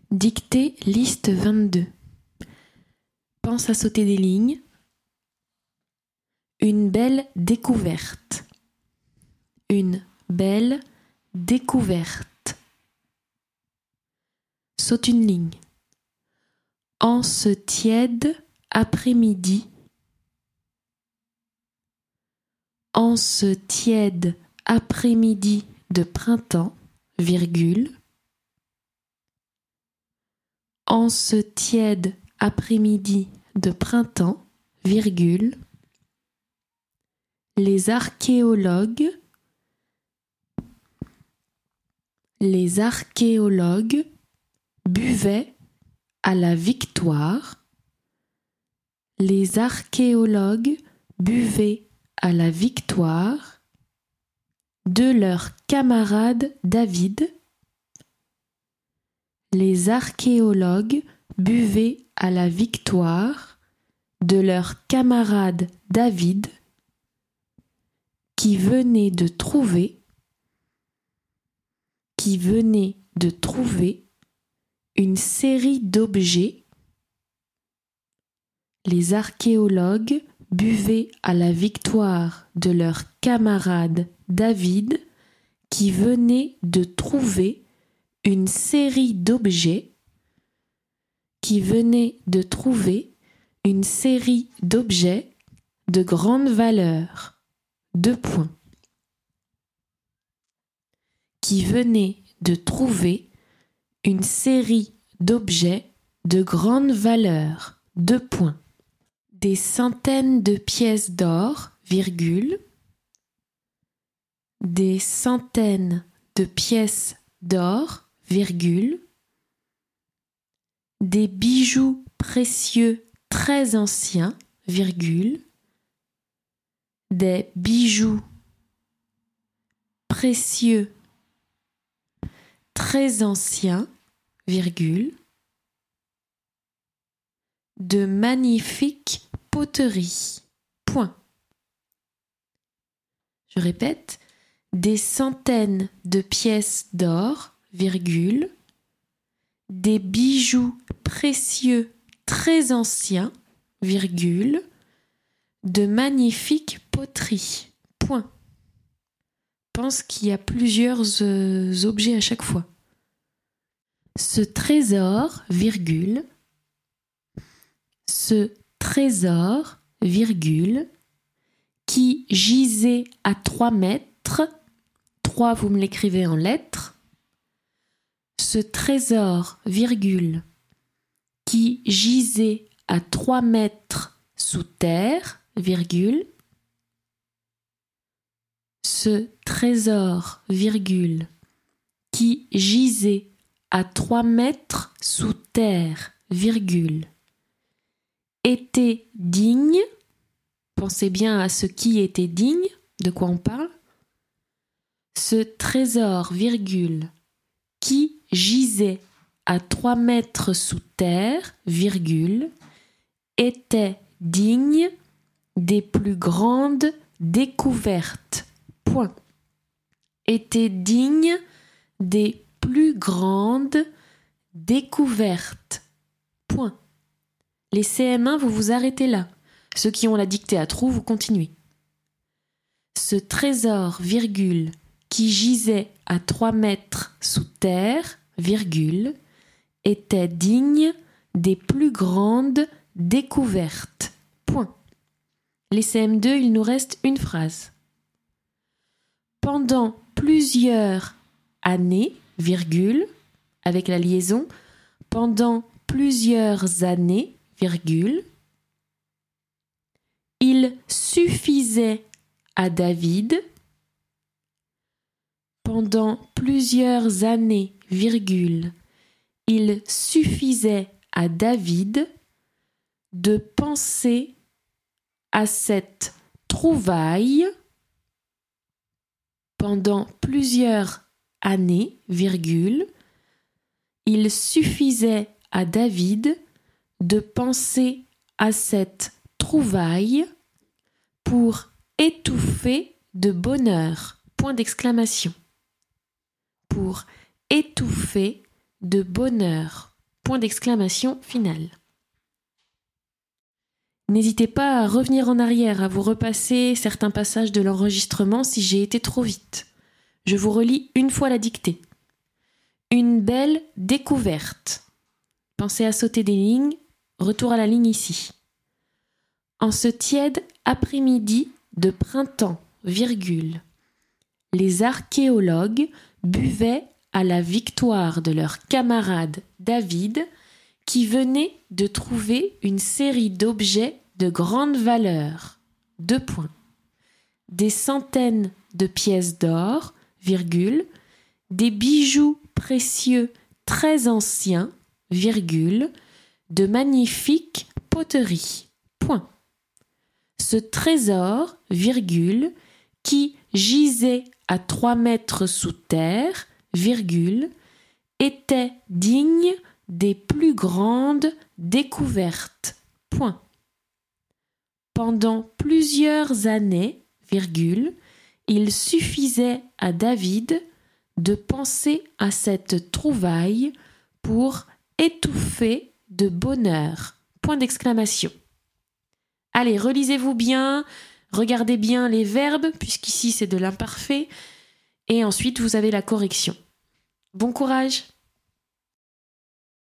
Dictée liste 22. Pense à sauter des lignes. Une belle découverte. Une belle découverte. Saute une ligne. En ce tiède après-midi. En ce tiède après-midi de printemps, virgule. En ce tiède après-midi de printemps, virgule. Les archéologues buvaient à la victoire. Les archéologues buvaient à la victoire de leur camarade David. Les archéologues buvaient à la victoire de leur camarade David qui venait de trouver une série d'objets. Les archéologues buvaient à la victoire de leur camarade David qui venait de trouver une série d'objets de grande valeur. Qui venait de trouver une série d'objets de grande valeur. Des centaines de pièces d'or, virgule. Des centaines de pièces d'or, virgule. Des bijoux précieux très anciens, virgule. Des bijoux précieux très anciens, virgule. De magnifiques poteries. Je répète, des centaines de pièces d'or, virgule. Des bijoux précieux très anciens, virgule. De magnifiques poteries. Pense qu'il y a plusieurs objets à chaque fois. Ce trésor, virgule. Ce trésor, virgule, qui gisait à 3 mètres. 3, vous me l'écrivez en lettres. Ce trésor, virgule, qui gisait à 3 mètres sous terre, virgule. Ce trésor, virgule, qui gisait à 3 mètres sous terre, virgule, était digne. Pensez bien à ce qui était digne, de quoi on parle. Ce trésor, virgule, qui gisait à 3 mètres sous terre, virgule, était digne des plus grandes découvertes. Était digne des plus grandes découvertes. Les CM1, vous vous arrêtez là. Ceux qui ont la dictée à trous, vous continuez. Ce trésor, virgule, qui gisait à 3 mètres sous terre, virgule, était digne des plus grandes découvertes. Les CM2, il nous reste une phrase. Pendant plusieurs années, virgule, avec la liaison, pendant plusieurs années, virgule, il suffisait à David, pendant plusieurs années, virgule, il suffisait à David de penser à cette trouvaille. Pendant plusieurs années, virgule, il suffisait à David de penser à cette trouvaille pour étouffer de bonheur. Pour étouffer de bonheur. Point d'exclamation final. N'hésitez pas à revenir en arrière, à vous repasser certains passages de l'enregistrement si j'ai été trop vite. Je vous relis une fois la dictée. Une belle découverte. Pensez à sauter des lignes. Retour à la ligne ici. En ce tiède après-midi de printemps, virgule, les archéologues buvaient à la victoire de leur camarade David, qui venait de trouver une série d'objets de grande valeur. 2 points. Des centaines de pièces d'or, virgule, des bijoux précieux très anciens, virgule, de magnifiques poteries. Point. Ce trésor, virgule, qui gisait à 3 mètres sous terre, virgule, était digne des plus grandes découvertes. Point. Pendant plusieurs années, virgule, il suffisait à David de penser à cette trouvaille pour étouffer de bonheur. Point d'exclamation. Allez, relisez-vous bien, regardez bien les verbes, puisqu'ici c'est de l'imparfait, et ensuite vous avez la correction. Bon courage!